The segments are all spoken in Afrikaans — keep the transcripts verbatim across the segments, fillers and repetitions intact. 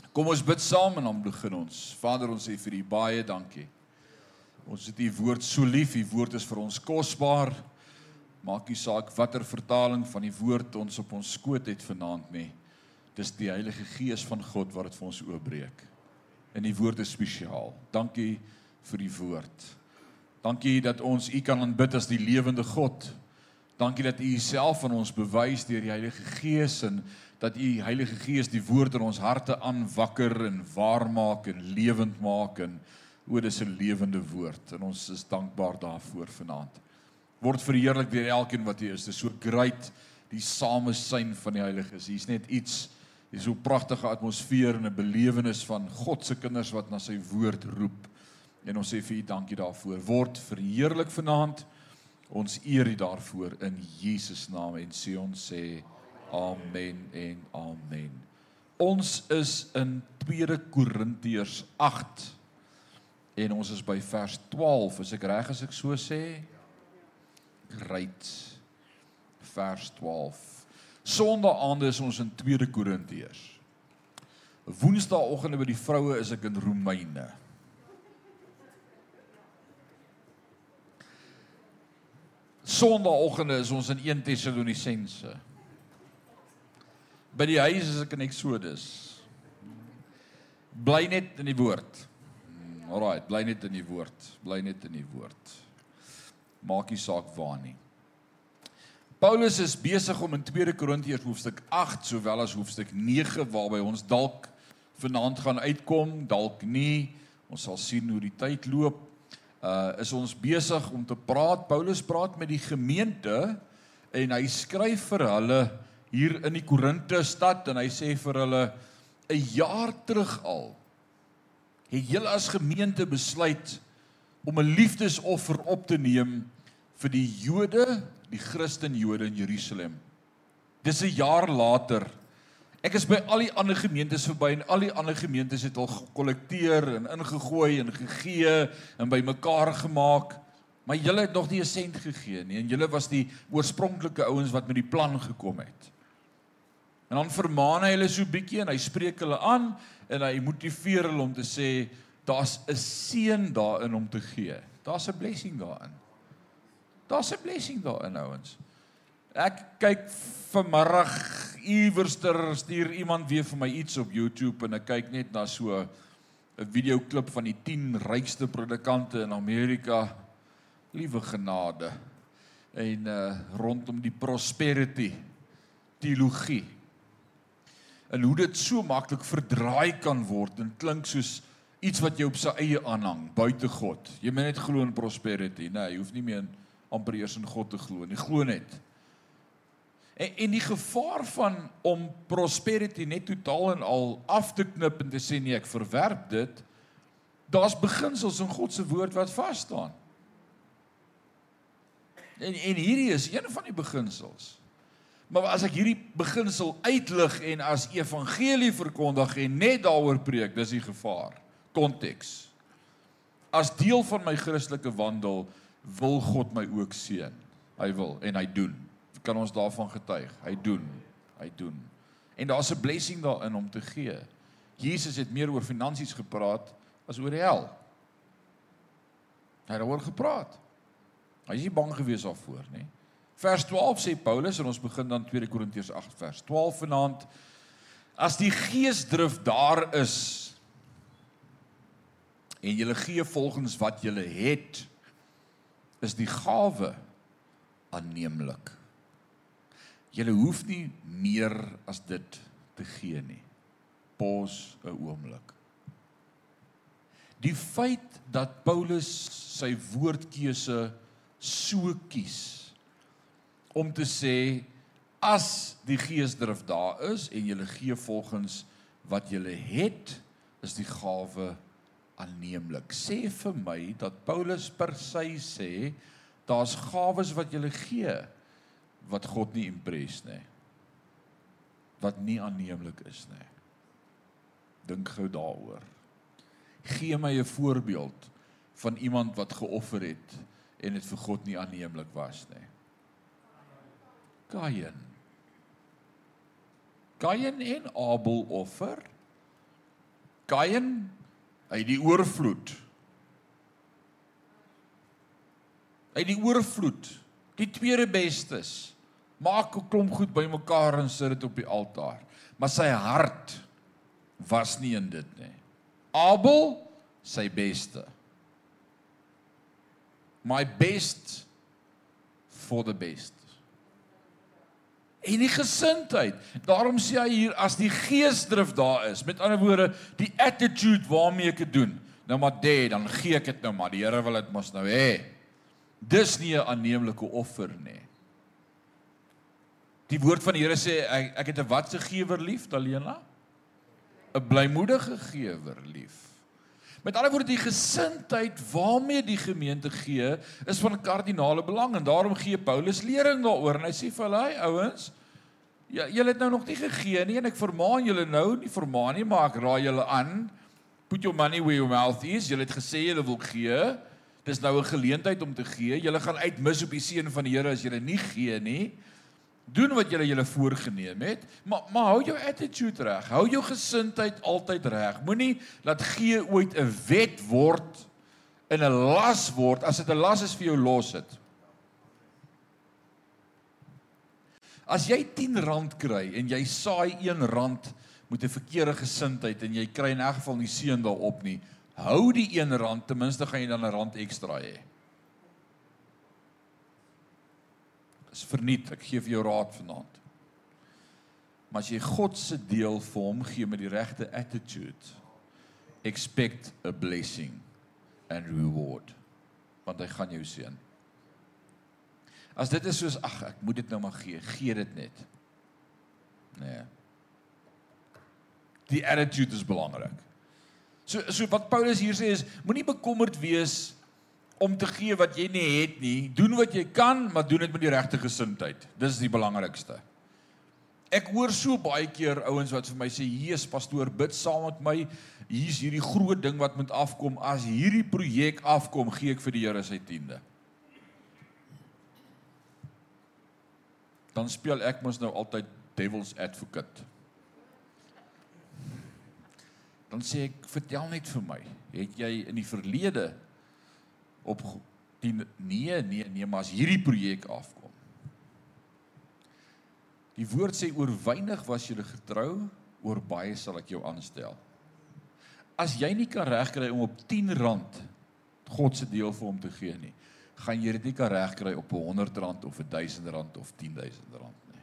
Kom ons bid saam en dan begin ons. Vader, ons sê vir U baie dankie. Ons het U woord so lief, U woord is vir ons kosbaar. Maak nie saak watter vertaling van die woord ons op ons skoot het vanaand nie. Dis die Heilige Gees van God wat dit vir ons oopbreek. En die woord is spesiaal. Dankie vir die woord. Dankie dat ons U kan aanbid as die lewende God. Dankie dat U self aan ons bewys deur die Heilige Gees en dat U Heilige Gees die woord in ons harte aanwakker en waar maak en lewend maak en o, dis 'n lewende woord en ons is dankbaar daarvoor vanaand. Word verheerlik deur elkeen wat hier is. Dit is so great die samesyn van die Heilige Gees. Hier's net iets, hier's so 'n pragtige atmosfeer en 'n belewenis van God se kinders wat na sy woord roep. En ons sê vir U dankie daarvoor. Word verheerlik vanaand. Ons eer U daarvoor in Jesus naam en sê ons sê amen en amen. Ons is in tweede Korintiërs agt en ons is by vers twaalf. Is ek reg as ek so sê? Great. Vers twaalf. Sondaande is ons in tweede Korintiërs. Woensdaagoggende by die vroue is ek in Romeine. Sondagoggende is ons in eerste Tessalonisense. By die huis is ek in Exodus. Bly net in die woord. Alright, bly net in die woord. Bly net in die woord. Maak nie saak waar nie. Paulus is besig om in tweede Korintiërs hoofstuk agt, sowel as hoofstuk nege, waarby ons dalk vanaand gaan uitkom, dalk nie. Ons sal sien hoe die tyd loop. Uh, is ons besig om te praat. Paulus praat met die gemeente en hy skryf vir hulle hier in die Korinte stad en hy sê vir hulle, 'n jaar terug al, het julle as gemeente besluit om 'n liefdesoffer op te neem vir die Jode, die Christen-Jode in Jerusalem. Dis 'n jaar later. Ek is by al die ander gemeentes verby en al die ander gemeentes het al gekollekteer en ingegooi en gegee en by mekaar gemaak, maar julle het nog nie 'n sent gegee nie en julle was die oorspronklike ouens wat met die plan gekom het. En dan vermaan hy hulle so bietjie en hy spreek hulle aan en hy motiveer hulle om te sê, daar's 'n seën daarin om te gee. Daar's 'n blessing daarin. Daar's 'n blessing daarin, ouens. Ek kyk vanmiddag iewerster stuur iemand weer vir my iets op YouTube en ek kyk net na so 'n videoklip van die tien rykste predikante in Amerika. Liewe genade. En uh, rondom die prosperity teologie. En hoe dit so maklik verdraai kan word en klink soos iets wat jy op sy eie aanhang, buite God. Jy moet net glo in prosperity. Nee, jy hoef nie meer in, amper eers in God te glo nie. Glo net. En, en die gevaar van om prosperity net totaal en al af te knip en te sê nee, ek verwerp dit, daar's beginsels in God se woord wat vas staan. En, en hierdie is een van die beginsels. Maar as ek hierdie beginsel uitlig en as evangelie verkondig en net daaroor preek, dis die gevaar. Konteks. As deel van my Christelike wandel wil God my ook seën. Hy wil en hy doen. Kan ons daarvan getuig? Hy doen. Hy doen. En daar's 'n blessing daarin om te gee. Jesus het meer oor finansies gepraat as oor die hel. Hy het daaroor gepraat. Hy is nie bang gewees daarvoor nie. Vers twaalf sê Paulus, en ons begin dan tweede Korintiërs agt vers twaalf vanaand, as die geesdrif daar is, en julle gee volgens wat julle het, is die gawe aanneemlik. Julle hoef nie meer as dit te gee nie. Pos 'n oomblik. Die feit dat Paulus sy woordkeuse so kies, om te sê, as die geesdrif daar is, en julle gee volgens wat julle het, is die gawe aanneemlik. Sê vir my, dat Paulus per se sê, daar's gawes wat julle gee, wat God nie impres nie. Wat nie aanneemlik is nie. Dink gou daaroor. Gee my 'n voorbeeld van iemand wat geoffer het en dit vir God nie aanneemlik was nie. Kain. Kain en Abel offer Kain, hy het die oorvloed. Hy het die oorvloed, die tweede bestes. Maak 'n klomp goed bymekaar en sit dit op die altaar. Maar sy hart was nie in dit nie. Abel, sy beste. My best for the best. En die gesindheid, daarom sê hy hier, as die geesdrif daar is, met ander woorde, die attitude waarmee ek dit doen, nou maar dé, dan gee ek dit nou maar, die Here wil dit mos nou hê. Dis nie 'n aanneemlike offer nie. Die woord van die Here sê, ek, ek het 'n watse gewer lief, Dalena? 'n blymoedige gewer lief. Met ander woorde, die gesindheid waarmee die gemeente gee, is van kardinale belang, en daarom gee Paulus lering daaroor, en hy sê vir hulle, hey ouens, ja, julle het nou nog nie gegee nie, en ek vermaan julle nou, nie vermaan nie, maar ek raai julle aan, put your money where your mouth is, julle het gesê julle wil gee, dis nou 'n geleentheid om te gee, julle gaan uitmis op die seën van die Here as julle nie gee nie, doen wat julle julle voorgenem het, maar, maar hou jou attitude reg, hou jou gesindheid altyd reg, moenie laat gee ooit 'n wet word, en 'n las word, as dit 'n las is vir jou, los het. As jy tien rand kry, en jy saai een rand, met 'n verkeerde gesindheid, en jy kry in elk geval nie seën daarop nie, hou die een rand, ten minste gaan jy dan 'n rand ekstra hê. Is verniet, ek gee vir jou raad vanaand. Maar as jy God se deel vir hom gee met die regte attitude, expect a blessing and reward, want hy gaan jou seën. As dit is soos, ag, ek moet dit nou maar gee, gee dit net. Nee. Die attitude is belangrik. So, so wat Paulus hier sê is, moenie bekommerd wees om te gee wat jy nie het nie, doen wat jy kan, maar doen dit met die regte gesindheid. Dis die belangrikste. Ek hoor so baie keer ouens wat vir my sê, Jesus pastoor, bid saam met my, hier is hierdie groot ding wat moet afkom, as hierdie projek afkom, gee ek vir die Here sy tiende. Dan speel ek mos nou altyd devil's advocate. Dan sê ek, vertel net vir my, het jy in die verlede op die, nee, nee, nee, maar as hierdie projek afkom. Die woord sê, oor weinig was jy getrou, oor baie sal ek jou aanstel. As jy nie kan regkry om op tien rand God se deel vir hom te gee nie, gaan jy dit nie kan regkry op honderd rand of duisend rand of tienduisend rand nie.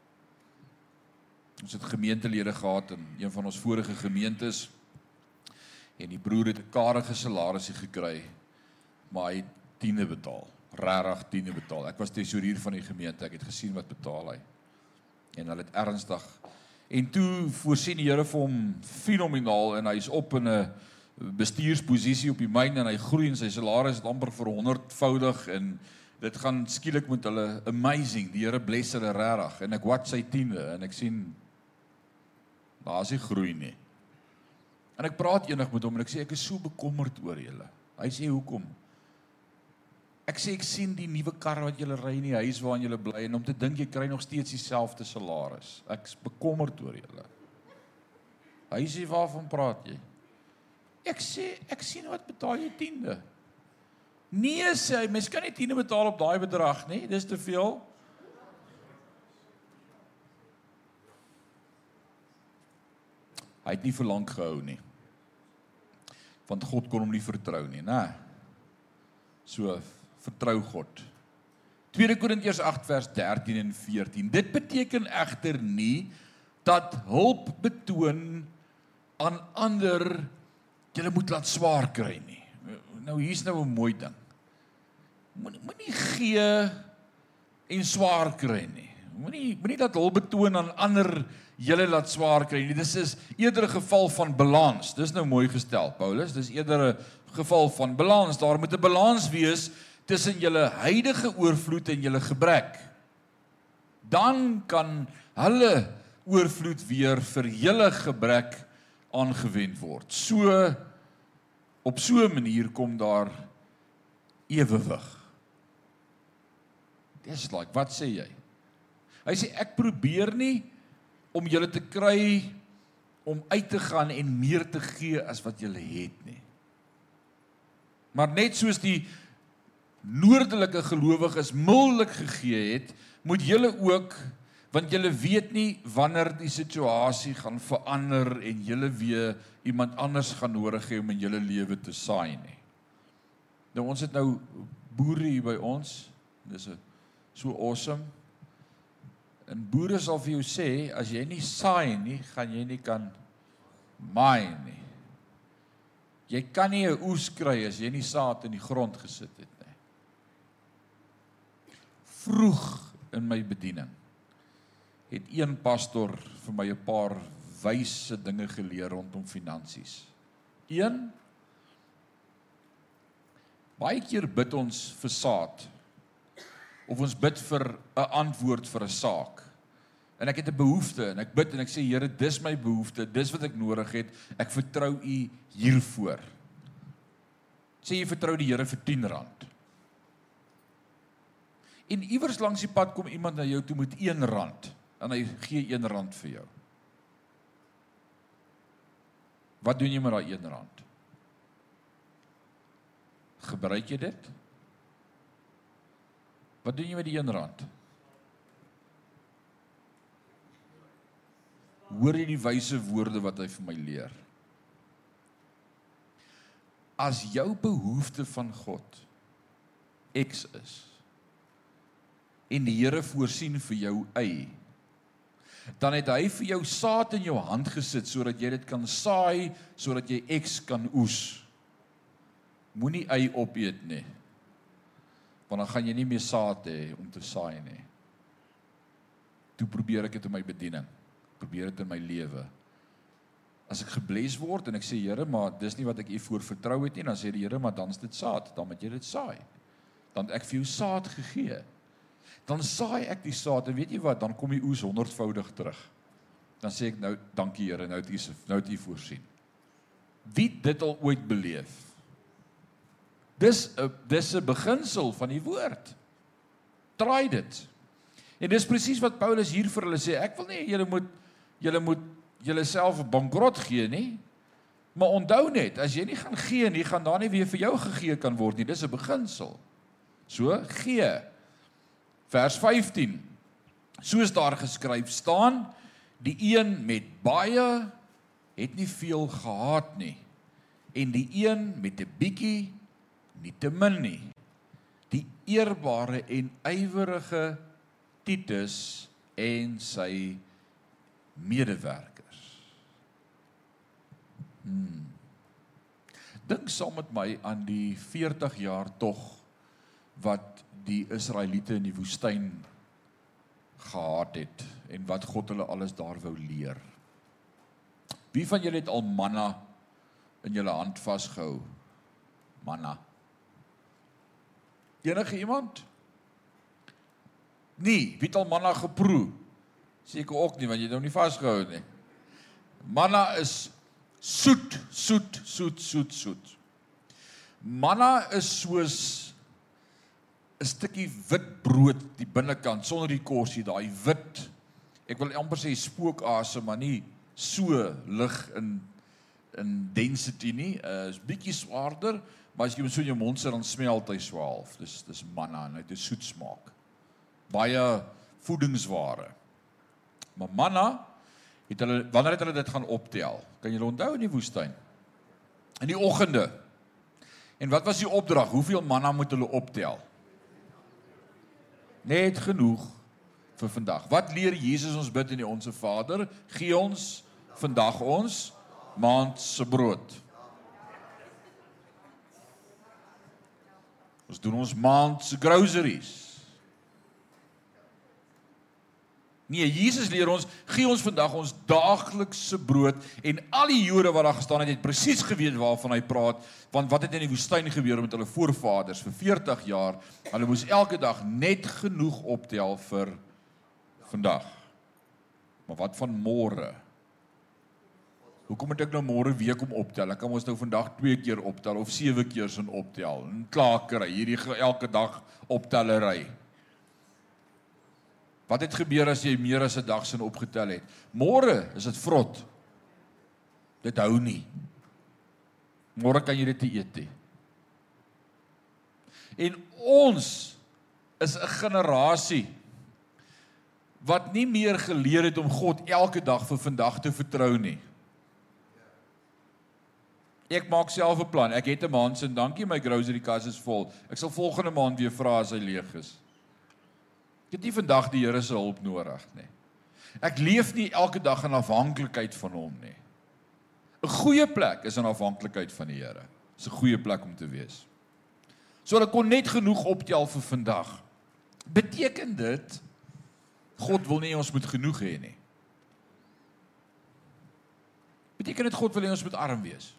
Ons het gemeentelede gehad in een van ons vorige gemeentes, en die broer het 'n karige salarisie gekry, maar hy het tiende betaal, rarig tiende betaal. Ek was tesourier van die gemeente, ek het gesien wat betaal hy. En hulle het ernstig. En toe voorsien die Here vir hom fenomenaal, en hy is op in 'n bestuursposisie op die myn, en hy groei, en sy salaris het amper verhonderdvoudig, en dit gaan skielik met hulle amazing, die Here bless hulle rarig, en ek watch sy tiende, en ek sien, daar is nie groei nie. En ek praat enig met hom, en ek sê, ek is so bekommerd oor julle. Hy sê, hoekom? Ek sê, ek sien die nuwe kar wat julle ry in die huis waarin julle bly, en om te dink, jy kry nog steeds dieselfde salaris. Ek is bekommerd oor julle. Hy sê, waarvan praat jy? Ek sê, ek sien wat betaal jy tiende. Nee, sê hy, mens kan nie tiende betaal op daai bedrag nie, dis te veel. Hy het nie vir lank gehou nie. Want God kon hom nie vertrou nie, né? So, vertrou God. Tweede Korintiërs agt vers dertien en veertien. Dit beteken egter nie dat hulp betoon aan ander jy moet laat swaar kry nie. Nou hier's nou 'n mooi ding. Moenie moenie gee en swaar kry nie. Moenie moenie dat hulp betoon aan ander julle laat swaar kry nie. Dis is eerder 'n geval van balans. Dis nou mooi gestel, Paulus. Dis eerder 'n geval van balans. Daar moet 'n balans wees tussen julle huidige oorvloed en julle gebrek. Dan kan hulle oorvloed weer vir julle gebrek aangewend word. So, op so 'n manier kom daar ewewig. Dis like, wat sê jy? Hy sê, ek probeer nie om julle te kry om uit te gaan en meer te gee as wat julle het nie. Maar net soos die noordelike gelowiges mildelik gegee het, moet julle ook, want julle weet nie wanneer die situasie gaan verander en julle weer iemand anders gaan nodig hê om in julle lewe te saai nie. Nou ons het nou boere hier by ons, dis so awesome. En boere sal vir jou sê, as jy nie saai nie, gaan jy nie kan maai nie. Jy kan nie 'n oes kry as jy nie saad in die grond gesit het nie. Vroeg in my bediening het een pastor vir my 'n paar wyse dinge geleer rondom finansies. Een, baie keer bid ons vir saad, of ons bid vir 'n antwoord vir 'n saak. En ek het 'n behoefte, en ek bid en ek sê, Here, dis my behoefte, dis wat ek nodig het, ek vertrou U hiervoor. Sê jy vertrou die Here vir tien rand. En iewers langs die pad kom iemand na jou toe met een rand, en hy gee een rand vir jou. Wat doen jy met daai een rand? Gebruik jy dit? Wat doen jy met die een rand? Hoor jy die wyse woorde wat hy vir my leer? As jou behoefte van God X is, en die Here voorsien vir jou Y, dan het hy vir jou saad in jou hand gesit, sodat jy dit kan saai, sodat jy X kan oes. Moenie Y opeet nie, want dan gaan jy nie meer saad hê om te saai nie. Toe probeer ek dit in my bediening, probeer dit in my lewe. As ek gebless word en ek sê, Here, maar dis nie wat ek U voor vertrou het nie, dan sê die Here, maar dan is dit saad, dan moet jy dit saai. Dan het ek vir jou saad gegee. Dan saai ek die saad, en weet jy wat, dan kom die oes honderdvoudig terug. Dan sê ek, nou, dankie Here, nou het U, nou het U voorsien. Wie dit al ooit beleef? Dis 'n dis 'n beginsel van die woord. Try dit. En dis presies wat Paulus hier vir hulle sê, ek wil nie, julle moet, julle moet, julle self bankrot gee nie, maar onthou net, as jy nie gaan gee nie, gaan daar nie weer vir jou gegee kan word nie, dis 'n beginsel. So, gee. Vers vyftien, soos daar geskryf staan, die een met baie, het nie veel gehad nie, en die een met 'n bietjie, nie te min nie. Die eerbare en ywerige Titus en sy medewerkers. Hmm. Dink saam met my aan die veertig jaar tog wat die Israeliete in die woestyn gehad het en wat God hulle alles daar wou leer. Wie van julle het al manna in julle hand vasgehou? Manna. Enige iemand? Nee, wie het al manna geproe? Seker ook nie, want jy het nou nie vasgehou nie. Manna is soet, soet, soet, soet, soet. Manna is soos 'n stukkie wit brood, die binnekant, sonder die korsie, daai wit, ek wil amper sê spookasem, maar nie so lig in, in density nie, uh, is bietjie swaarder, maar as jy hom so in jou mond sit, dan smelt hy swaalf, dis, dis manna, en hy het 'n soet smaak. Baie voedingsware. Maar manna, het hulle, wanneer het hulle dit gaan optel? Kan julle onthou in die woestyn? In die oggende. En wat was die opdrag? Hoeveel manna moet hulle optel? Net genoeg vir vandag. Wat leer Jesus ons bid in die Onse Vader? Gee ons vandag ons maandse brood. Ons doen ons maandse groceries. Nee, Jesus leer ons, gee ons vandag ons daaglikse brood, en al die Jode wat daar gestaan het, het presies geweet waarvan hy praat, want wat het in die woestyn gebeur met hulle voorvaders vir veertig jaar, hulle moes elke dag net genoeg optel vir vandag. Maar wat van môre? Hoekom moet ek nou môre weer kom optel? Ek kan ons nou vandag twee keer optel, of sewe keer sin optel, en klaar kry, hierdie elke dag optellery. Wat het gebeur as jy meer as 'n dag sin opgetel het? Môre is dit vrot. Dit hou nie. Môre kan jy dit nie eet nie. En ons is 'n generasie wat nie meer geleer het om God elke dag vir vandag te vertrou nie. Ek maak self 'n plan. Ek het 'n maand se dankie, my grocery kas is vol. Ek sal volgende maand weer vra as hy leeg is. Ek het nie vandag die Here se hulp nodig nie. Ek leef nie elke dag in afhanklikheid van hom nie. 'n Goeie plek is in afhanklikheid van die Here. Dis 'n goeie plek om te wees. So ek kon net genoeg optel vir vandag. Beteken dit God wil nie ons moet genoeg hê nie? Beteken dit God wil nie ons moet arm wees?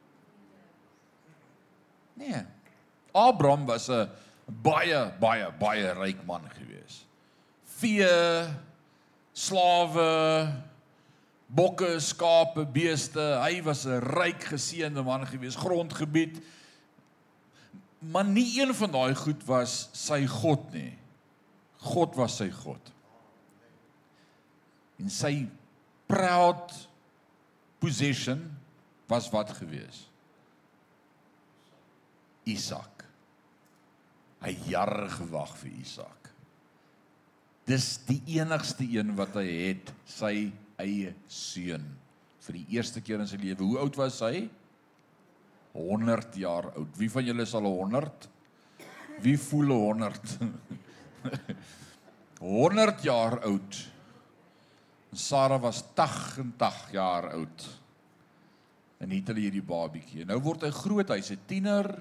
Nee. Abraham was 'n baie baie baie ryk man gewees. Vee, slawe, bokke, skape, beeste. Hy was 'n ryk geseënde man gewees, grondgebied. Maar nie een van daai goed was sy God nie. God was sy God. En sy proud possession was wat gewees? Isak. Hy jare gewag vir Isak. Dis die enigste een wat hy het, sy eie seun, vir die eerste keer in sy lewe. Hoe oud was hy? honderd jaar oud. Wie van julle is al honderd? Wie voel honderd? honderd jaar oud. Sarah was agt en agt jaar oud. En het hulle hierdie babietjie. Nou word hy groot, hy's 'n tiener.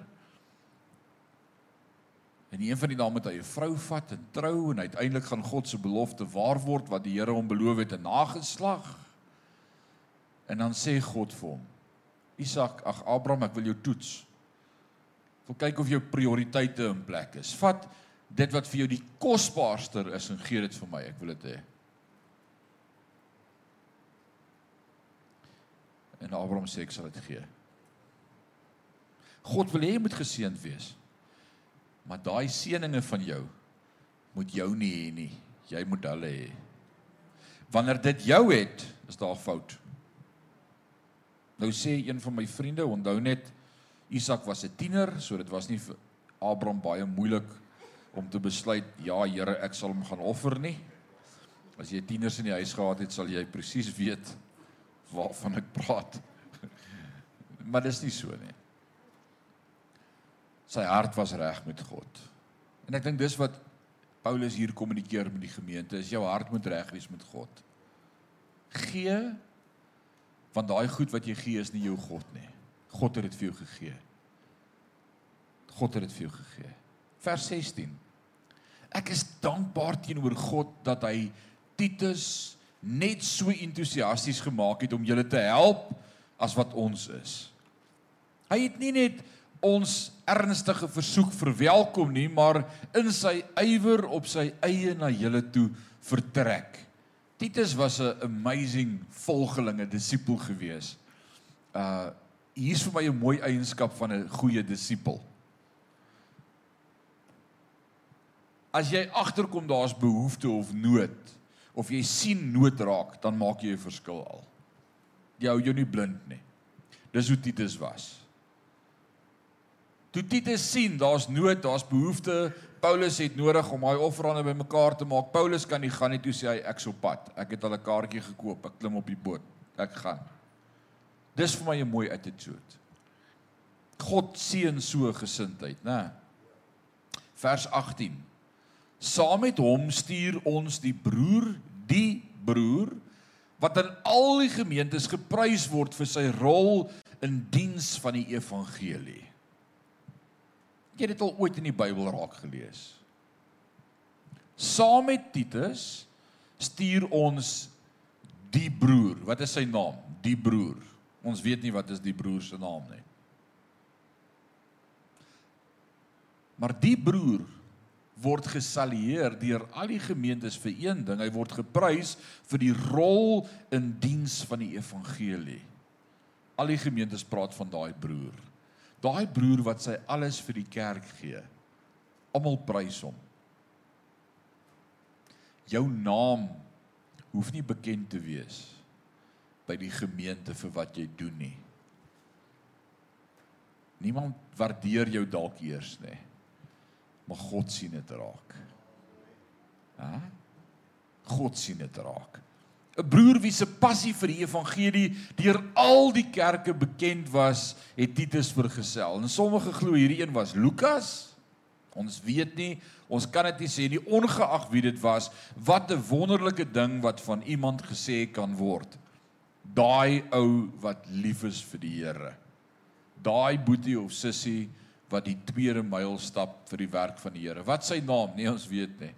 En een van die dae moet hy 'n vrou vat en trou, en uiteindelik gaan God se belofte waar word wat die Here hom beloof het, 'n nageslag. En dan sê God vir hom: Isak, ag Abraham, ek wil jou toets. Ek wil kyk of jou prioriteite in plek is. Vat dit wat vir jou die kosbaarste is en gee dit vir my, ek wil dit hê. En Abraham sê, ek sal dit gee. God wil hê jy moet geseënd wees. Maar daai seëninge van jou moet jou nie hê nie. Jy moet hulle hê. Wanneer dit jou het, is daar fout. Nou sê een van my vriende, onthou net, Isak was 'n tiener, so dit was nie vir Abraham baie moeilik om te besluit, ja Here, ek sal hom gaan offer nie. As jy tieners in die huis gehad het, sal jy presies weet waarvan ek praat. Maar dis nie so nie. Sy hart was reg met God. En ek dink dis wat Paulus hier kommunikeer met die gemeente, is jou hart moet reg wees met God. Gee, want daai goed wat jy gee is nie jou God nie. God het dit vir jou gegee. God het dit vir jou gegee. Vers sestien. Ek is dankbaar teenoor God dat hy Titus net so entoesiasties gemaak het om julle te help as wat ons is. Hy het nie net ons ernstige versoek verwelkom nie, maar in sy ywer op sy eie na julle toe vertrek. Titus was 'n amazing volgeling, 'n disipel gewees. Uh, hier is vir my 'n mooi eienskap van 'n goeie disipel. As jy agterkom daar's behoefte of nood, of jy sien nood raak, dan maak jy 'n verskil al. Jy hou jou nie blind nie. Dis hoe Titus was. Toe Titus sien, daar's nood, daar's behoefte, Paulus het nodig om daai offerande bymekaar te maak. Paulus kan nie gaan nie, toe sê hy, ek's op pad. Ek het al 'n kaartjie gekoop, ek klim op die boot. Ek gaan. Dis vir my 'n mooi attitude. God seën so gesindheid, né? Vers agttien. Saam met hom stuur ons die broer, die broer, wat in al die gemeentes geprys word vir sy rol in diens van die evangelie. Jy het dit al ooit in die Bybel raak gelees. Saam met Titus stuur ons die broer. Wat is sy naam? Die broer. Ons weet nie wat is die broer se naam nie. Maar die broer word gesalieer deur al die gemeentes vir een ding. Hy word geprys vir die rol in diens van die evangelie. Al die gemeentes praat van daai broer. Daai broer wat sy alles vir die kerk gee. Almal prys hom. Jou naam hoef nie bekend te wees by die gemeente vir wat jy doen nie. Niemand waardeer jou dalk eers nie, maar God sien dit raak. Ha? God sien dit raak. 'n Broer wie se passie vir die evangelie deur al die kerke bekend was, het Titus vergesel. En sommige glo hierdie een was Lukas. Ons weet nie, ons kan dit nie sê nie, ongeag wie dit was, wat 'n wonderlike ding wat van iemand gesê kan word. Daai ou wat lief is vir die Here. Daai boetie of sussie wat die tweede myl stap vir die werk van die Here. Wat sy naam? Nee, ons weet nie.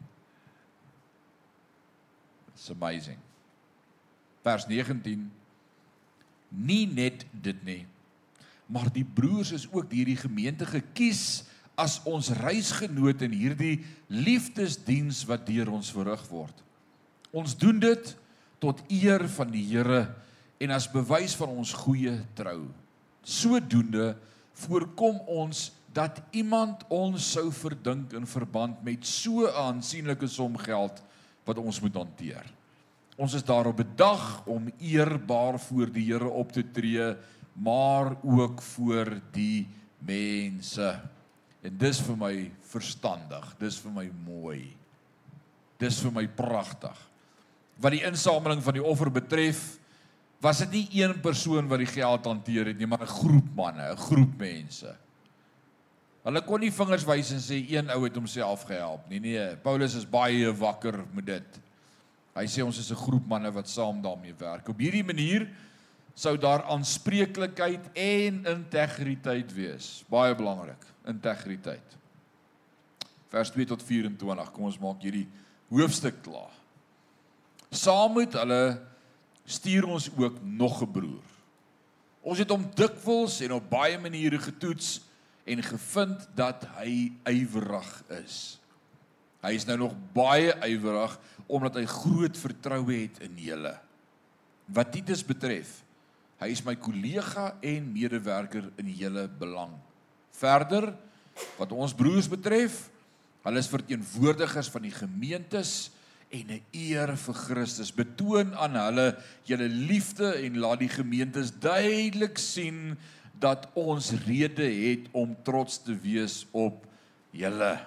It's amazing. Vers negentien, nie net dit nie, maar die broers is ook hierdie gemeente gekies as ons reisgenoot in hierdie liefdesdiens wat deur ons verrig word. Ons doen dit tot eer van die Here en as bewys van ons goeie trou. Sodoende voorkom ons dat iemand ons sou verdink in verband met so 'n aansienlike som geld wat ons moet hanteer. Ons is daarop bedag om eerbaar voor die Here op te tree, maar ook voor die mense. En dis vir my verstandig, dis vir my mooi, dis vir my pragtig. Wat die insameling van die offer betref, was dit nie een persoon wat die geld hanteer het nie, maar 'n groep manne, 'n groep mense. Hulle kon nie vingers wys en sê een ou het homself gehelp nie. Nee, Paulus is baie wakker met dit. Hy sê ons is 'n groep manne wat saam daarmee werk. Op hierdie manier sou daar aanspreeklikheid en integriteit wees. Baie belangrik, integriteit. Vers twee tot vyf-en-twintig, kom ons maak hierdie hoofstuk klaar. Saam met hulle stuur ons ook nog 'n broer. Ons het hom dikwels en op baie maniere getoets en gevind dat hy ywerig is. Hy is nou nog baie ywerig, omdat hy groot vertroue het in julle. Wat Titus betref, hy is my kollega en medewerker in julle belang. Verder, wat ons broers betref, hulle is verteenwoordigers van die gemeentes en 'n eer vir Christus. Betoon aan hulle julle liefde en laat die gemeentes duidelik sien dat ons rede het om trots te wees op julle.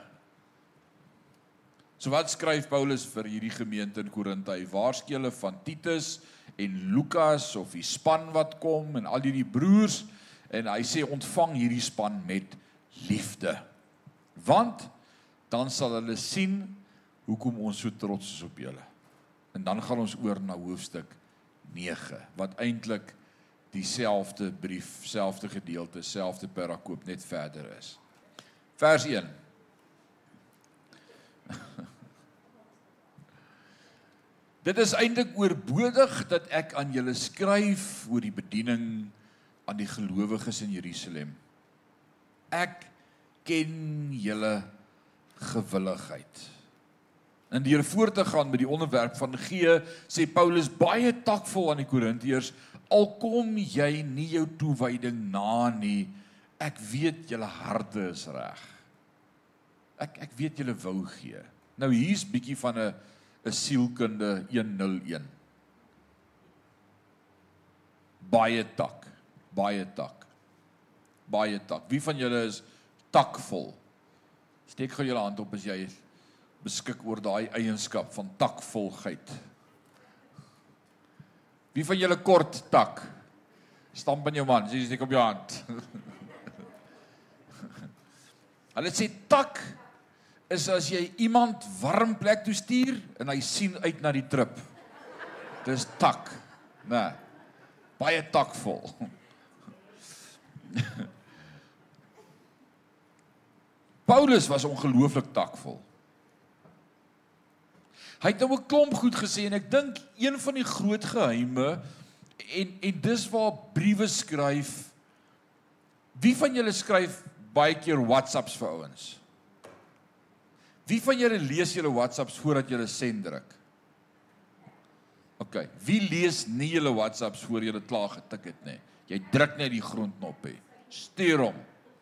So wat skryf Paulus vir hierdie gemeente in Korinthe? Hy waarsku hulle van Titus en Lukas of die span wat kom en al hierdie broers en hy sê ontvang hierdie span met liefde. Want dan sal hulle sien hoekom ons so trots is op julle. En dan gaan ons oor na hoofstuk nege wat eintlik dieselfde brief, selfde gedeelte, selfde parakoop net verder is. Vers een. Dit is eintlik oorbodig dat ek aan julle skryf oor die bediening aan die gelowiges in Jerusalem. Ek ken julle gewilligheid. En deur voort te gaan met die onderwerp van gee, sê Paulus baie takvol aan die Korintiërs, al kom jy nie jou toewyding na nie, ek weet julle harte is reg. Ek ek weet julle wou gee. Nou hier's bietjie van 'n 'n sielkunde honderd een. Baie tak, baie tak. Baie tak. Wie van julle is takvol? Steek gou julle hand op as jy beskik oor daai eienskap van takvolheid. Wie van julle kort tak? Stamp in jou man, sê steek op jou hand. Hulle sê tak is as jy iemand warm plek toe stuur en hy sien uit na die trip. Dis tak. Nee. Baie takvol. Paulus was ongelooflik takvol. Hy het nou 'n klomp goed gesê en ek dink een van die groot geheime en en dis waar briewe skryf. Wie van julle skryf baie keer WhatsApps vir ouens? Wie van julle lees julle WhatsApps voordat julle send druk? OK, wie lees nie julle WhatsApps voor julle klaar getik het nie? Jy druk net die grondknop hè. Stuur hom.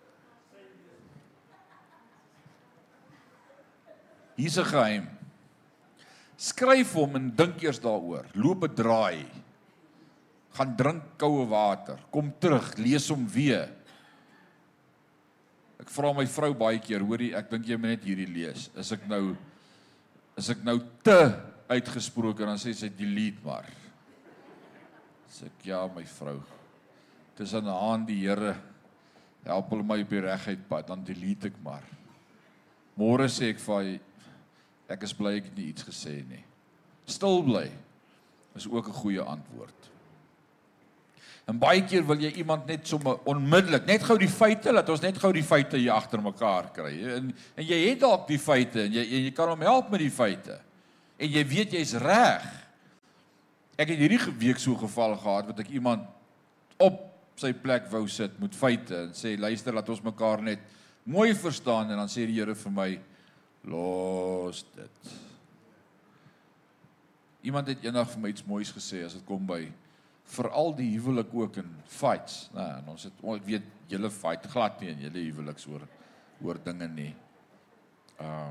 Hier's 'n geheim. Skryf hom en dink eers daaroor. Loop 'n draai. gaan drink koue water, kom terug, lees hom weer. Ek vra my vrou baie keer, hoorie, ek dink jy moet net hierdie lees. Is ek nou is ek nou te uitgesproke, dan sê sy delete maar. Sê ek, ja my vrou, dit is aan die hand die Here, help hulle my op die reguit pad, dan delete ek maar. Môre sê ek vir hy, ek is bly ek het nie iets gesê nie. Stil bly is ook 'n goeie antwoord. En baie keer wil jy iemand net sommer onmiddellik, net gou die feite, laat ons net gou die feite hier agter mekaar kry. En, en jy het dalk die feite, en jy, en jy kan hom help met die feite. En jy weet jy's reg. Ek het hierdie week so geval gehad, wat ek iemand op sy plek wou sit met feite, en sê, luister, laat ons mekaar net mooi verstaan, en dan sê die Here vir my, los dit. Iemand het eendag vir my iets moois gesê, as dit kom by, veral die huwelik ook in fights, nou, en ons het, ek weet, julle fight glad nie, en julle huweliks oor, oor dinge nie. Uh,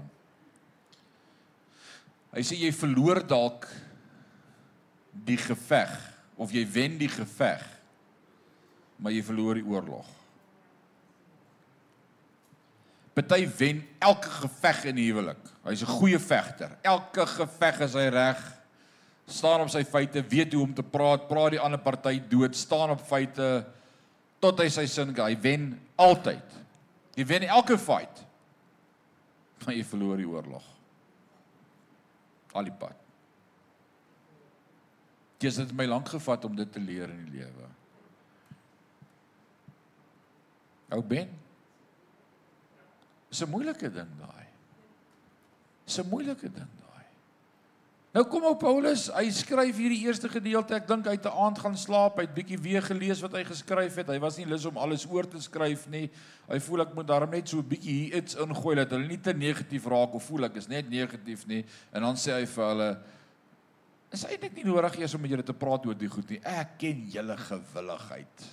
hy sê, jy verloor dalk die geveg, of jy wen die geveg, maar jy verloor die oorlog. Party wen elke geveg in die huwelik. Hy is 'n goeie vegter. Elke geveg is hy reg. Staan op sy feite, weet hoe om te praat, praat die ander party dood, staan op feite tot hy sy sin kry. Hy wen altyd. Jy wen elke fight. Maar jy verloor die oorlog. Al die pad. Dit het my lank gevat om dit te leer in die lewe. Ou Ben, is 'n moeilike ding daai. Is 'n moeilike ding daai. Nou kom ou Paulus, hy skryf hierdie eerste gedeelte, ek dink hy het 'n aand gaan slaap, hy het bietjie weer gelees wat hy geskryf het, hy was nie lus om alles oor te skryf nie, hy voel ek moet daarom net so 'n bietjie hier iets ingooi, dat hulle nie te negatief raak, of voel ek is net negatief nie, en dan sê hy vir hulle, is eintlik nie nodig eers om met julle te praat oor die goed nie, ek ken julle gewilligheid.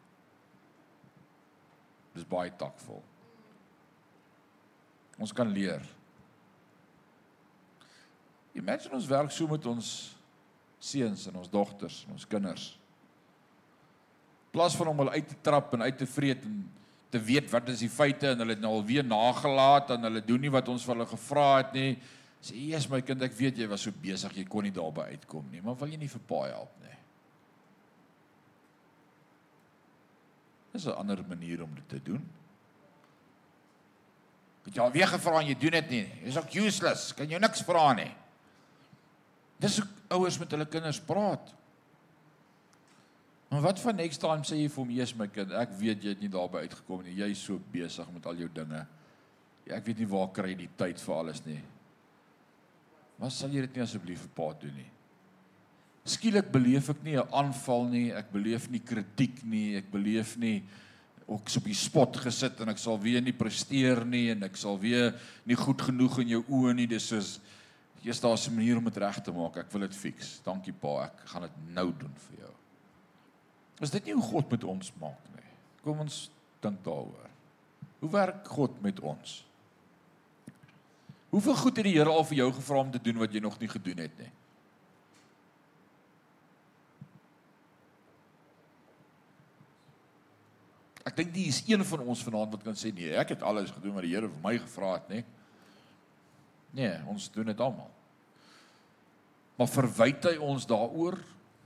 Dis baie takvol. Ons kan leer. Imagine ons werk so met ons seuns en ons dogters en ons kinders. In plaas van om hulle uit te trap en uit te vreet en te weet wat is die feite en hulle het nou alweer nagelaat en hulle doen nie wat ons vir hulle gevra het nie. Sê, "Jesus my kind, ek weet jy was so besig, jy kon nie daarby uitkom nie, maar wil jy nie vir pa help nie?" Dis 'n ander manier om dit te doen. Het jy alweer gevra en jy doen dit nie. Dis ook useless, kan jy niks vra nie. Dis hoe ouers met hulle kinders praat. Maar wat van next time sê jy vir hom, "Jesus my kind, ek weet jy het nie daarby uitgekom nie, jy is so besig met al jou dinge. Ja, ek weet nie waar kry jy die tyd vir alles nie. Maar sal jy dit nie asseblief vir pa doen nie?" Skielik beleef ek nie 'n aanval nie, ek beleef nie kritiek nie, ek beleef nie ook op die spot gesit en ek sal weer nie presteer nie en ek sal weer nie goed genoeg in jou oë nie. Dis soos, jy's daar's 'n manier om dit reg te maak. Ek wil dit fix. Dankie pa, ek gaan dit nou doen vir jou. Is dit nie hoe God met ons maak nie? Kom ons dink daaroor. Hoe werk God met ons? Hoeveel goed het die Here al vir jou gevra om te doen wat jy nog nie gedoen het nie? Ek dink nie is een van ons vanaand wat kan sê, nee, ek het alles gedoen wat die Here vir my gevra het, nie. Nee, ons doen dit almal. Maar verwyd hy ons daaroor?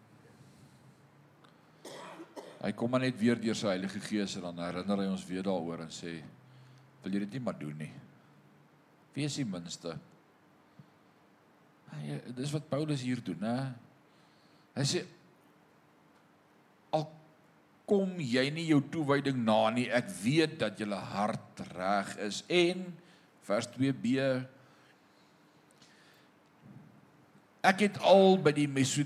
Hy kom maar net weer deur sy Heilige Gees en dan herinner hy ons weer daaroor en sê, wil jy dit nie maar doen nie? Wees die minste. Hy, dis wat Paulus hier doen, hè? Hy sê, al kom jy nie jou toewyding na nie, ek weet dat julle hart reg is. En, vers twee b, ek het al by die Meso,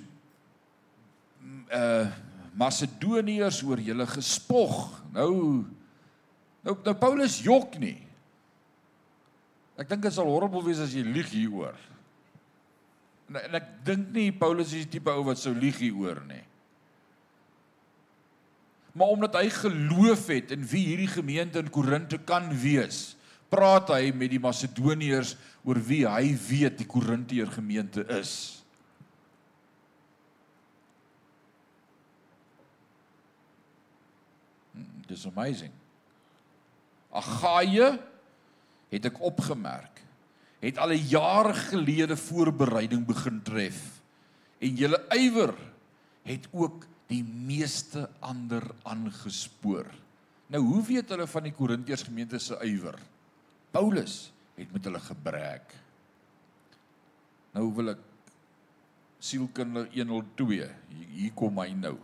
uh, Macedoniërs oor julle gespog. Nou, nou, nou Paulus jok nie. Ek dink dit sal horrible wees as jy lieg hieroor. En, en ek dink nie Paulus is die tipe ou wat sou lieg hieroor nie. Maar omdat hy geloof het in wie hierdie gemeente in Korinthe kan wees, praat hy met die Macedoniërs oor wie hy weet die Korintiër gemeente is. Dis amazing. Agaia, het ek opgemerk, het al 'n jaar gelede voorbereiding begin tref, en julle ywer het ook die meeste ander aangespoor. Nou, hoe weet hulle van die Korintiërs gemeente se ywer? Paulus het met hulle gebrek. Nou wil ek sielkunde honderd twee, hier, hier kom hy nou.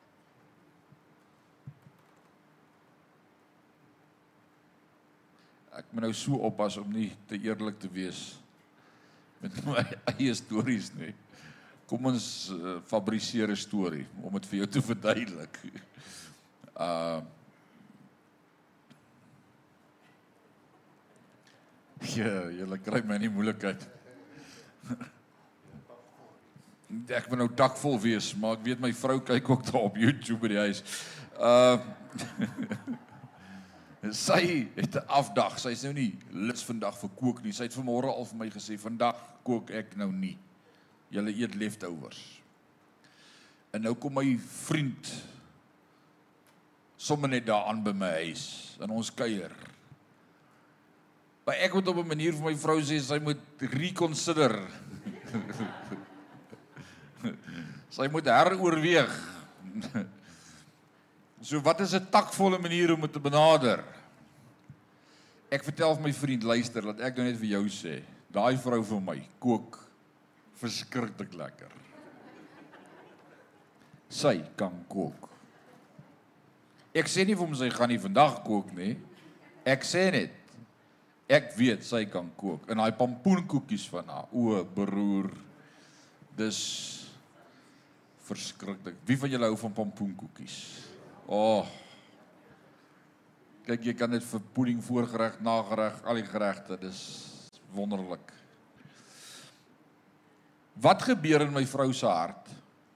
Ek moet nou so oppas om nie te eerlik te wees met my eie stories nie. Kom ons uh, fabriseer 'n storie om dit vir jou te verduidelik. Uh Ja, julle kry my in die moeilikheid. Ek wil nou takvol wees, maar ek weet my vrou kyk ook daar op YouTube by die huis. Uh Sy het 'n afdag, sy is nou nie lus vandag vir kook nie. Sy het vanmôre al vir my gesê, vandag kook ek nou nie. Julle eet leftovers. En nou kom my vriend sommer net daar aan by my huis, en ons kuier. Maar ek moet op 'n manier vir my vrou sê, sy moet reconsider. Sy moet heroorweeg. So wat is 'n takvolle manier om dit te benader? Ek vertel vir my vriend, luister, laat ek nou net vir jou sê, daai vrou vir my kook verskriklik lekker. Sy kan kook. Ek sê nie vir hom sy gaan nie vandag kook nie. Ek sê net, ek weet sy kan kook. En daai pampoenkoekies van haar, o broer, dis verskriklik. Wie van julle hou van pampoenkoekies? Oh, kyk, jy kan dit vir pudding, voorgereg, nagereg, al die geregte, dis wonderlik. Wat gebeur in my vrou se hart?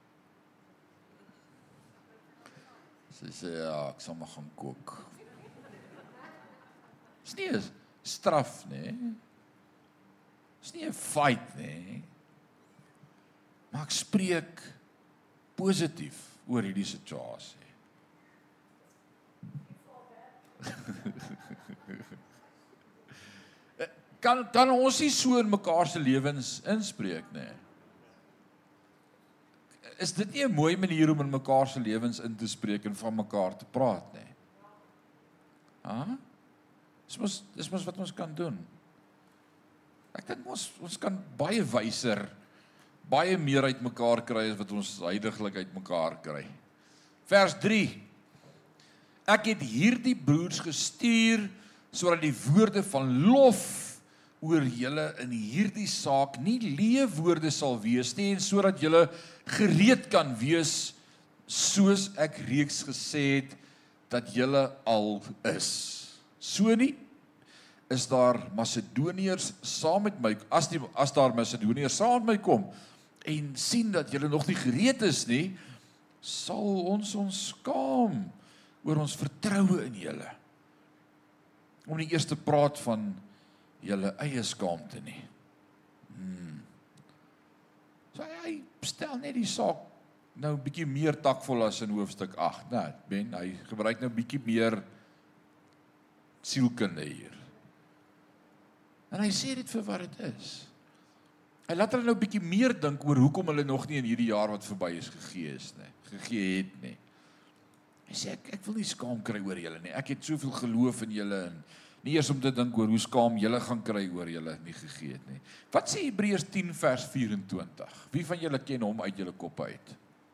Sy sê, ja, ek sal maar gaan kook. Dis nie 'n straf, nee. Dis nie 'n fight, nee. Maar ek spreek positief oor hierdie situasie. kan, kan ons nie so in mekaar se lewens inspreek, nee? Is dit nie 'n mooi manier om in mekaar se lewens in te spreek en van mekaar te praat, nee? Ha? Dis mos, dis mos wat ons kan doen. Ek dink ons, ons kan baie wyser, baie meer uit mekaar kry as wat ons huidiglik uit mekaar kry. Vers drie. Ek het hierdie broers gestuur, sodat die woorde van lof oor julle in hierdie saak nie leë woorde sal wees nie, en sodat julle gereed kan wees, soos ek reeds gesê het, dat julle al is. So nie, is daar Macedoniërs saam met my, as, die, as daar Macedoniërs saam met my kom, en sien dat julle nog nie gereed is nie, sal ons ons skaam oor ons vertroue in julle. Om nie eers te praat van julle eie skaamte nie. Hmm. So hy stel net die saak nou 'n bietjie meer takvol as in hoofstuk agt. Nou, Ben, hy gebruik nou 'n bietjie meer sielkunde hier. En hy sê dit vir wat dit is. Hy laat hulle nou 'n bietjie meer dink oor hoekom hulle nog nie in hierdie jaar wat verby is gegee is nie, gegee het nie. Hy sê, ek, ek wil nie skaam kry oor julle nie. Ek het soveel geloof in julle, en nie eers om te dink oor hoe skaam julle gaan kry oor julle nie gegee het nie. Wat sê Hebreërs tien vers vyf-en-twintig? Wie van julle ken hom uit julle kop uit?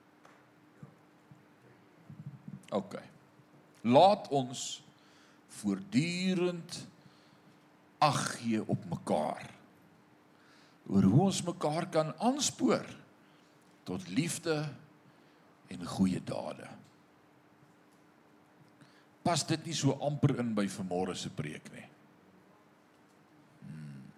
OK. Laat ons voortdurend ag gee op mekaar, oor hoe ons mekaar kan aanspoor tot liefde en goeie dade. Pas dit nie so amper in by vanmôre se preek nie? Hmm.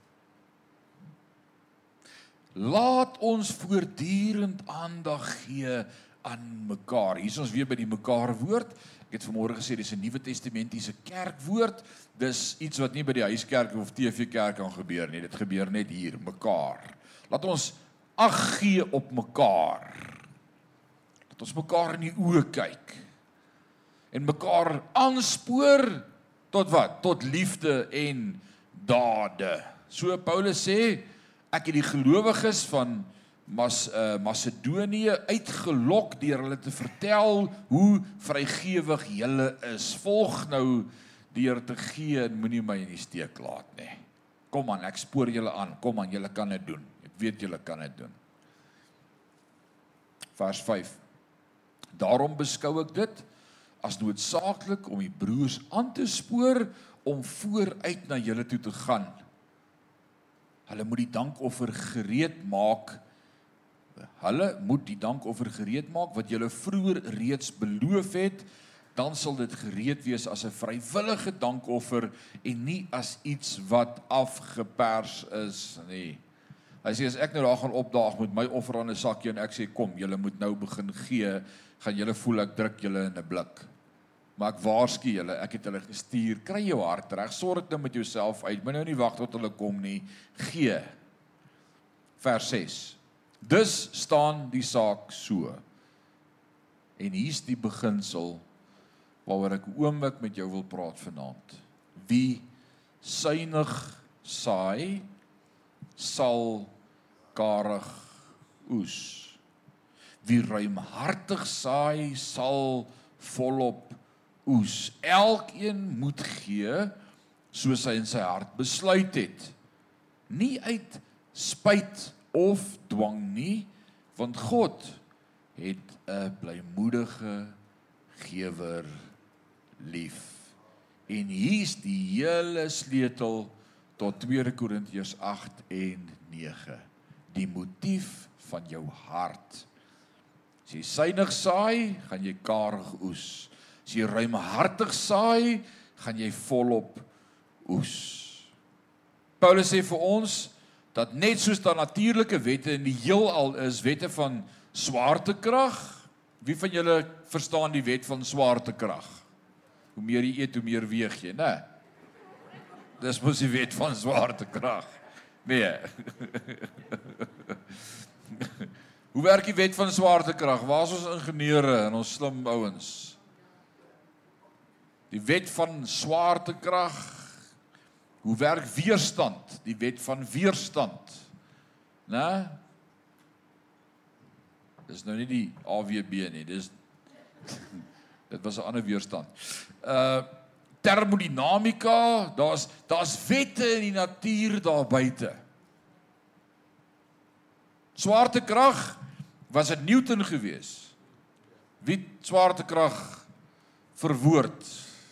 Laat ons voortdurend aandag gee aan mekaar. Hier is ons weer by die mekaar woord. Ek het vanmôre gesê, dis 'n Nuwe Testamentiese kerkwoord. Dis iets wat nie by die huiskerk of T V kerk kan gebeur nie. Dit gebeur net hier, mekaar. Laat ons ag gee op mekaar. Laat ons mekaar in die oë kyk. en mekaar aanspoor tot wat? Tot liefde en dade. So Paulus sê, ek het die gelowiges van Mas, uh, Macedonië uitgelok deur hulle te vertel hoe vrygewig julle is. Volg nou deur te gee en moenie my in die steek laat nie. Kom aan, ek spoor julle aan. Kom aan, julle kan dit doen. Ek weet julle kan dit doen. Vers vyf. Daarom beskou ek dit as noodsaaklik om die broers aan te spoor om vooruit na julle toe te gaan. Hulle moet die dankoffer gereed maak. Hulle moet die dankoffer gereed maak wat julle vroeër reeds beloof het, dan sal dit gereed wees as 'n vrywillige dankoffer en nie as iets wat afgepers is nie. Hy sê as ek nou daar gaan opdaag met my offer aan 'n sakkie en ek sê kom, julle moet nou begin gee, gaan julle voel ek druk julle in 'n blik. Maar ek waarsku julle, ek het hulle gestuur, kry jou hart reg, sorg nou met jouself uit, moet nou nie wag tot hulle kom nie, gee. Vers ses. Dus staan die saak so. En hier's die beginsel waaroor ek 'n oomblik met jou wil praat vanaand. Wie suinig saai, sal karig oes. Wie ruimhartig saai, sal volop oes. Elkeen moet gee soos hy in sy hart besluit het. Nie uit spyt of dwang nie, want God het 'n blymoedige gewer lief. En hier's die hele sleutel tot tweede Korintiërs agt en nege. Die motief van jou hart. As jy suinig saai, gaan jy karig oes. As jy ruimhartig saai, gaan jy volop oes. Paulus sê vir ons dat net soos daar natuurlike wette in die heelal is, wette van swaartekrag. Wie van julle verstaan die wet van swaartekrag? Hoe meer jy eet, hoe meer weeg jy, né? Dis mos die wet van swaartekrag. Nee. Hoe werk die wet van swaartekrag? Waar is ons ingenieure en ons slim ouens? Die wet van swaartekrag. Hoe werk weerstand? Die wet van weerstand. Né? Dis nou nie die A W B nie, dis dit was 'n ander weerstand. Uh termodinamika, daar's daar's wette in die natuur daar buite. Swaartekrag, was dit Newton gewees? Wie het swaartekrag verwoord?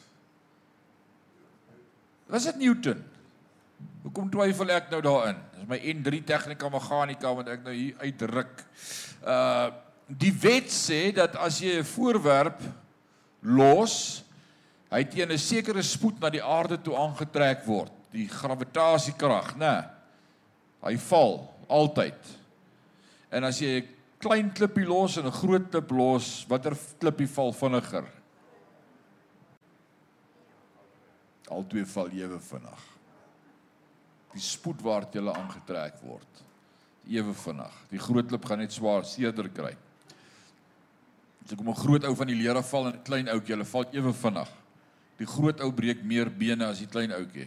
Was dit Newton? Hoekom twyfel ek nou daarin? Dis my N drie tegnika meganika wat ek nou hier uitruk. Uh die wet sê dat as jy 'n voorwerp los, hy teen 'n sekere spoed na die aarde toe aangetrek word, die gravitasiekrag, né? Hy val altyd. En as jy 'n klein klippie los en 'n groot klip los, watter klippie val vinniger? Albei val ewe vinnig. Die spoed waartoe hulle aangetrek word, ewe vinnig. Die groot klip gaan net swaar seerder kry. As ek om 'n groot ou van die leer val en 'n klein ouetjie, hulle val ewe vinnig. Die groot ou breek meer bene as die klein ouetjie.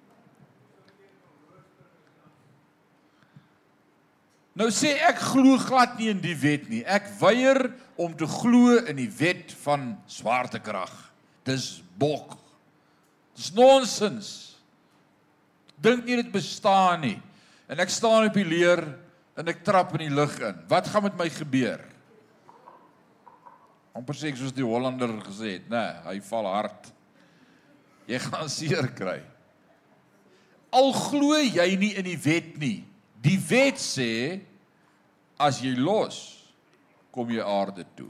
Nou sê ek glo glad nie in die wet nie. Ek weier om te glo in die wet van swaartekrag. Dis bok. Dis nonsens. Dink nie dit bestaan nie. En ek staan op die leer en ek trap in die lug in. Wat gaan met my gebeur? Amper sê ek soos die Hollander gesê het, nee, hy val hard. Jy gaan seer kry. Al glo jy nie in die wet nie. Die wet sê, as jy los, kom jy aarde toe.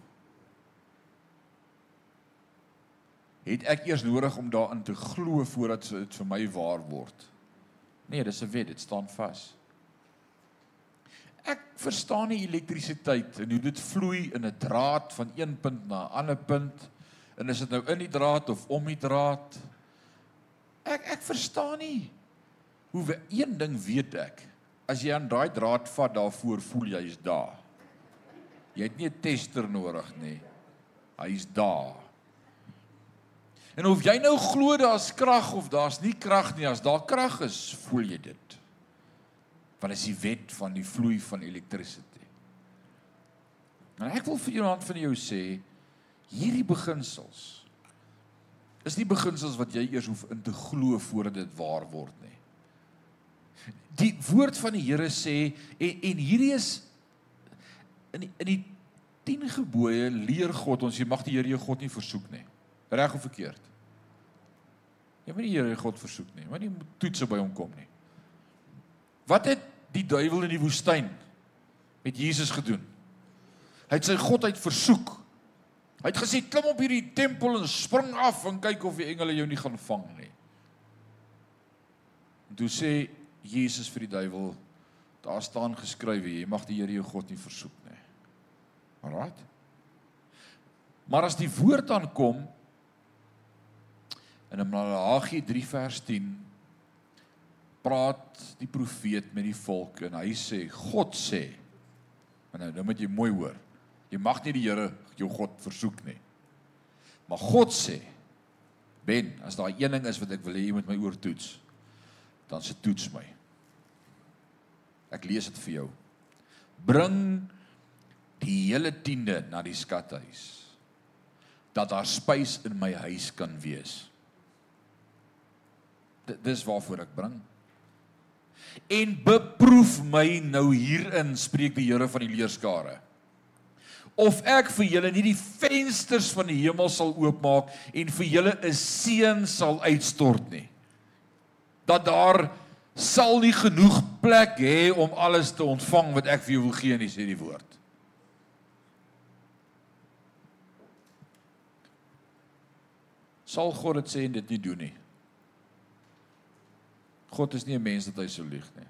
Het ek eers nodig om daarin te glo voordat dit vir my waar word? Nee, dis 'n wet, dit staan vas. Ek verstaan nie elektrisiteit en hoe dit vloei in 'n draad van een punt na 'n ander punt, en is dit nou in die draad of om die draad? Ek ek verstaan nie. Hoe we, een ding weet ek, as jy aan daai draad vat, daarvoor voel jy is daar. Jy het nie 'n tester nodig nie. Hy is daar. En of jy nou glo daar's krag of daar's nie krag nie, as daar krag is, voel jy dit. Want dit is die wet van die vloei van elektrisiteit. En ek wil vir iemand van jou sê, hierdie beginsels is nie beginsels wat jy eers hoef in te glo voordat dit waar word nie. Die woord van die Here sê, en, en hierdie is, in die, in die tien gebooie leer God ons, jy mag die Here jou God nie versoek nie. Reg of verkeerd? Jy moet nie die Here jou God versoek nie, maar nie toetse by hom kom nie. Wat het die duiwel in die woestyn met Jesus gedoen? Hy het sy godheid versoek. Hy het gesê, klim op hierdie tempel en spring af en kyk of die engele jou nie gaan vang nie. En toe sê Jesus vir die duiwel, daar staan geskrywe, jy mag die Here jou God nie versoek nie. Alright? Maar as die woord aankom, en in Malagi drie vers tien, praat die profeet met die volk, en hy sê, God sê, en nou, nou moet jy mooi hoor, jy mag nie die Here jou God versoek nie, maar God sê, Ben, as daar een ding is wat ek wil hê, jy moet my oor toets, dan sê toets my. Ek lees dit vir jou. Bring die hele tiende na die skathuis, dat daar spys in my huis kan wees. D- dis waarvoor ek bring. En beproef my nou hierin, spreek die Here van die leerskare, of ek vir julle nie die vensters van die hemel sal oopmaak, en vir julle 'n seën sal uitstort nie. Dat daar sal nie genoeg plek hê om alles te ontvang wat ek vir jou wil gee nie, sê die woord. Sal God dit sê en dit nie doen nie? God is nie 'n mens dat hy so lieg nie.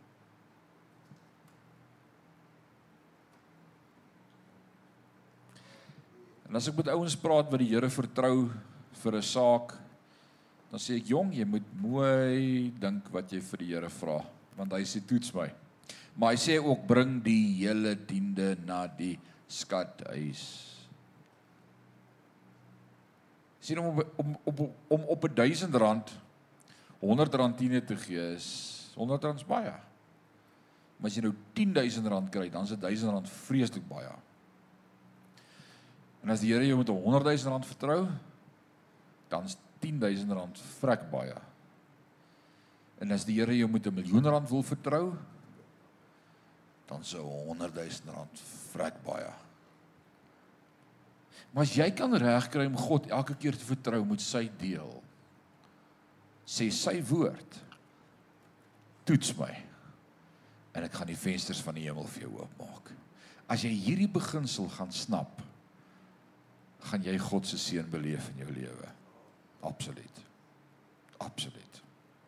En as ek met ouens praat wat die Here vertrou vir 'n saak, dan sê ek, jong, jy moet mooi dink wat jy vir die Here vra, want hy sê toets my. Maar hy sê ook, bring die hele tiende na die skathuis. Sien, om, om, om, om op 'n duisend rand, honderd rand tiende te gee, is honderd rand is baie. Maar as jy nou tien duisend rand kry, dan is duisend rand vreeslik baie. En as die Here jou met honderd duisend rand vertrou, dan is tien duisend rand vrek baie. En as die Here jou met 'n miljoen rand wil vertrou, dan is honderd duisend rand vrek baie. Maar as jy kan regkry om God elke keer te vertrou met sy deel, sê sy woord, toets my, en ek gaan die vensters van die hemel vir jou oopmaak. As jy hierdie beginsel gaan snap, gaan jy God se seën beleef in jou lewe. Absoluut. Absoluut.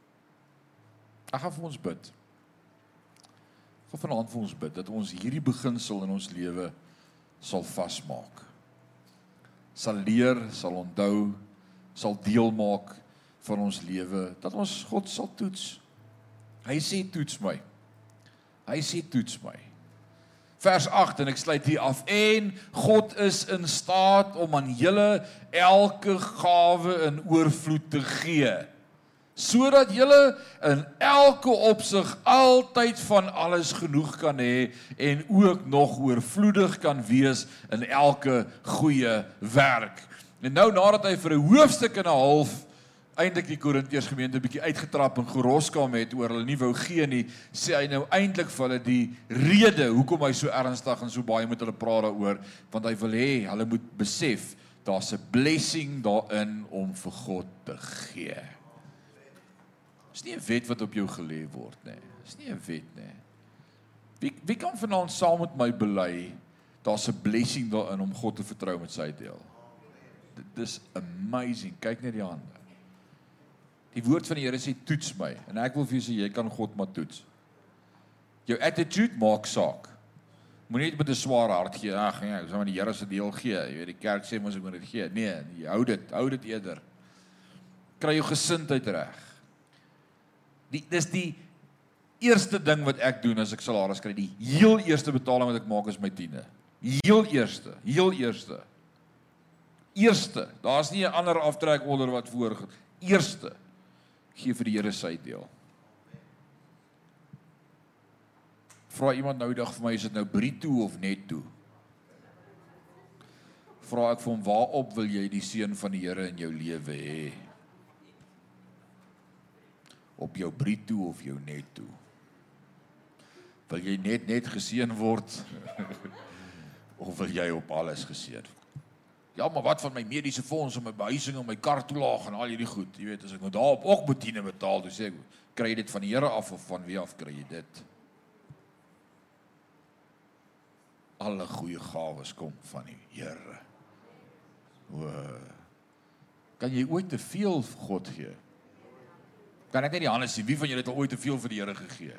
Ek gaan vir ons bid. Ek gaan vanaand vir ons bid, dat ons hierdie beginsel in ons lewe sal vasmaak. Sal leer, sal onthou, sal deel maak van ons lewe, dat ons God sal toets. Hy sê toets my. Hy sê toets my. Vers agt, en ek sluit hier af, en God is in staat om aan julle elke gawe in oorvloed te gee, sodat julle in elke opsig altyd van alles genoeg kan hê, en ook nog oorvloedig kan wees in elke goeie werk. En nou, nadat hy vir 'n hoofstuk en 'n half eintlik die Korintiërs gemeente 'n bietjie uitgetrap en geroskam het oor hulle nie wou gee nie, sê hy nou eintlik vir hulle die rede hoekom hy so ernstig en so baie met hulle praat daaroor, want hy wil hê hulle moet besef daar's 'n blessing daarin om vir God te gee. Dis nie 'n wet wat op jou gelê word nie. Dis nie 'n wet nie. Wie wie kan vanaand saam met my bely daar's 'n blessing daarin om God te vertrou met sy deel? Dit is amazing. Kyk net die hande. Die woord van die Here sê toets my, en ek wil vir jou sê jy kan God maar toets. Jou attitude maak saak. Moenie net met 'n swaar hart gee. Ag nee, ek sal maar die Here se deel gee. Jy weet die kerk sê mos ek moet dit gee. Nee, jy hou dit, hou dit eerder. Kry jou gesindheid reg. Die dis die eerste ding wat ek doen as ek salaris kry. Die heel eerste betaling wat ek maak is my tiende. Heel eerste, heel eerste. Eerste, daar is nie 'n ander aftrek onder wat voor. Eerste, gee vir die Here sy deel. Vra iemand nou die dag vir my, is dit nou bruto of netto? Vra ek vir hom, waarop wil jy die seën van die Here in jou lewe hê? Op jou bruto of jou netto? Wil jy net net geseën word? Of wil jy op alles geseën? Ja, maar wat van my mediese fonds en my behuising en my kar toelaag en al hierdie goed? Jy weet, as ek nou daarop ook boetine betaal, dan sê ek, kry jy dit van die Here af of van wie af kry jy dit? Alle goeie gawes kom van die Here. O, kan jy ooit te veel vir God gee? Kan ek net die hande sien, wie van julle het al ooit te veel vir die Here gegee?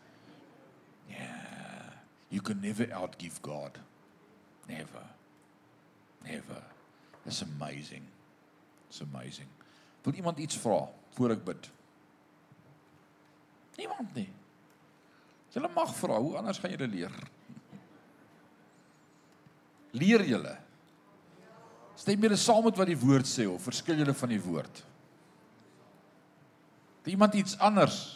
Yeah, you can never outgive God. Never. Never. That's amazing. It's amazing. Wil iemand iets vra, voor ek bid? Niemand nie. Julle mag vra, hoe anders gaan julle leer? Leer julle? Stem julle saam met wat die woord sê, of verskil julle van die woord? Het iemand iets anders?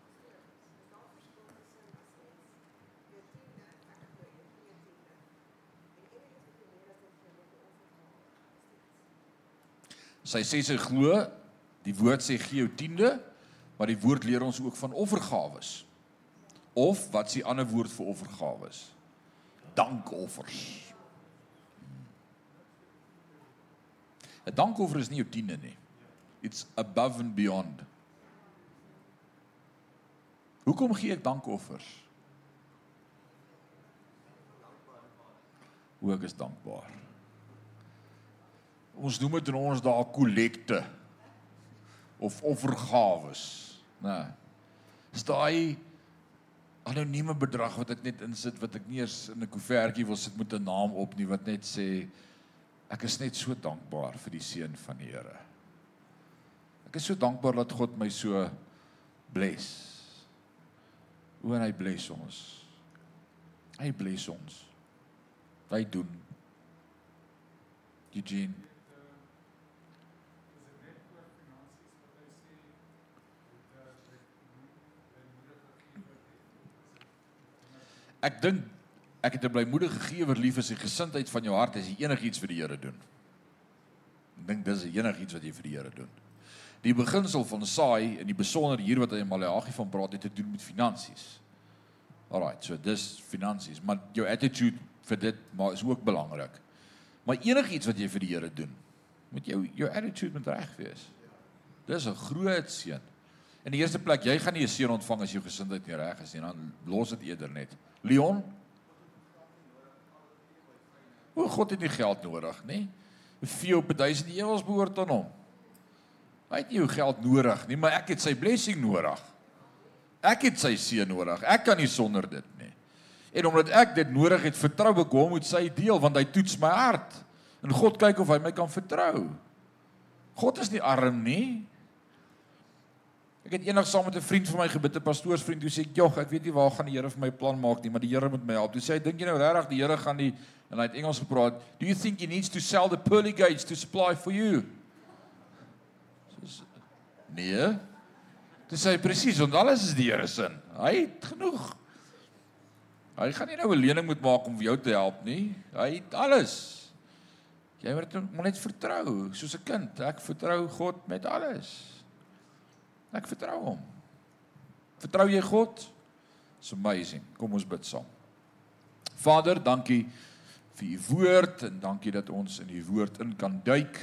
Sy sê sy glo, die woord sê gee jou tiende, maar die woord leer ons ook van offergawes. Of, wat is die ander woord vir offergawes? Dankoffers. 'n Dankoffer is nie jou tiende nie. It's above and beyond. Hoekom gee ek dankoffers? Hoe ek is dankbaar. Ons noem dit in ons daar kollekte of offergawes. Nee. Is daai anonieme bedrag wat ek net insit, wat ek nie eers in 'n koevertjie wil sit met 'n naam op nie, wat net sê, ek is net so dankbaar vir die seën van die Here. Ek is so dankbaar dat God my so bless. Hoe en hy bless ons. Hy bless ons. Hy doen. Eugene. Ek dink, ek het 'n blymoedige gewer lief as die gesindheid van jou hart as jy enigiets vir die Here doen. Ek dink dis enigiets wat jy vir die Here doen. Die beginsel van saai, en die besonder hier wat hy in Maleagi van praat, het te doen met finansies. Alright, so dis finansies, maar jou attitude vir dit maar is ook belangrik. Maar enigiets wat jy vir die Here doen, moet jou, jou attitude moet reg wees. Dis 'n groot seën. In die eerste plek, jy gaan nie 'n seën ontvang as jou gesindheid nie reg is nie, dan los dit eerder net. Leon? O, God het nie geld nodig, nie? Vee op duisend ewels behoort aan hom. Hy het nie jou geld nodig nie, maar ek het sy blessing nodig. Ek het sy seën nodig. Ek kan nie sonder dit nie. En omdat ek dit nodig het, vertrou ek hom met sy deel, want hy toets my hart. En God kyk of hy my kan vertrou. God is nie arm nie. Ek het eendag saam met 'n vriend van my gebid, 'n pastoorsvriend, toe sê ek, "Jog, ek weet nie waar gaan die Here vir my plan maak nie, maar die Here moet my help." Toe sê hy, "Dink jy nou regtig die Here gaan die," en hy het Engels gepraat, "Do you think he needs to sell the pearly gates to supply for you?" Nee. Toe sê hy, "Presies, want alles is die Here se. Hy het genoeg. Hy gaan nie nou 'n lening moet maak om vir jou te help nie. Hy het alles. Jy moet net vertrou, soos 'n kind. Ek vertrou God met alles. Ek vertrou hom. Vertrou jy God? It's amazing. Kom ons bid saam. Vader, dankie vir u woord en dankie dat ons in u woord in kan duik.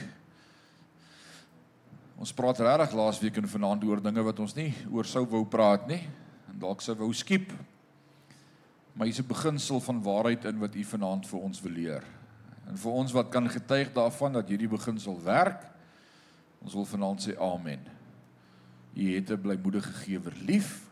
Ons praat regtig laasweek en vanaand oor dinge wat ons nie oor sou wou praat nie, en dalk sou wou skiep. Maar hier is 'n beginsel van waarheid in wat u vanaand vir ons wil leer. En vir ons wat kan getuig daarvan dat hierdie beginsel werk, ons wil vanaand sê amen. U het 'n blymoedige gewer lief,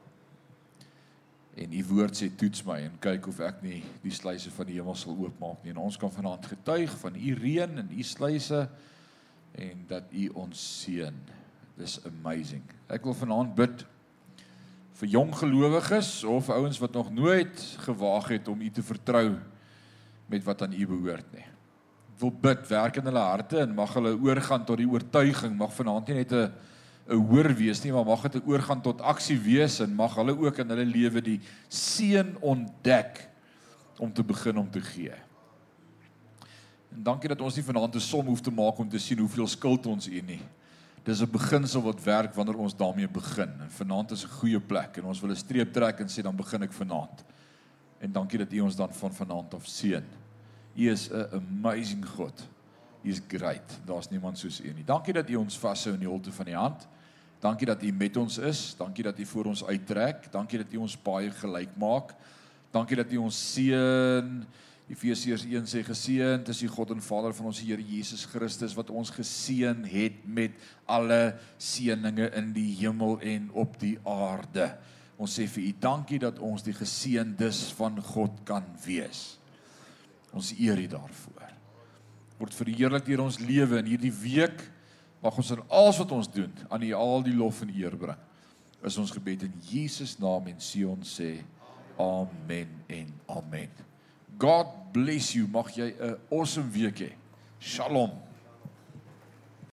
en u woord sê toets my en kyk of ek nie die sluise van die hemel sal oopmaak nie. En ons kan vanaand getuig van u reën en u sluise en dat u ons seën. Dis amazing. Ek wil vanaand bid vir jong gelowiges of ouens wat nog nooit gewaag het om u te vertrou met wat aan u behoort nie. wil bid, werk in hulle harte en mag hulle oorgaan tot die oortuiging, mag vanaand nie net 'n 'n hoor wees nie, maar mag dit 'n oorgaan tot aksie wees en mag hulle ook in hulle lewe die seën ontdek om te begin om te gee. En dankie dat ons nie vanaand 'n som hoef te maak om te sien hoeveel skuld ons U nie. Dis 'n beginsel wat werk wanneer ons daarmee begin. En vanaand is 'n goeie plek en ons wil 'n streep trek en sê dan begin ek vanaand. En dankie dat U ons dan van vanaand af seën. U is 'n amazing God. U is great. Daar's niemand soos U nie. Dankie dat U ons vashou in die holte van die hand. Dankie dat U met ons is. Dankie dat U voor ons uittrek. Dankie dat U ons paai gelyk maak. Dankie dat U ons seën. Efesiërs een sê geseënd is die God en Vader van ons Here Jesus Christus wat ons geseën het met alle seëninge in die hemel en op die aarde. Ons sê vir U dankie dat ons die geseëndes van God kan wees. Ons eer U daarvoor. Word verheerlik deur ons lewe in hierdie week. Mag ons in alles wat ons doen aan U al die lof en eer bring. Is ons gebed in Jesus naam en Sion sê amen en amen. God bless you. Mag jy 'n awesome week hê. Shalom.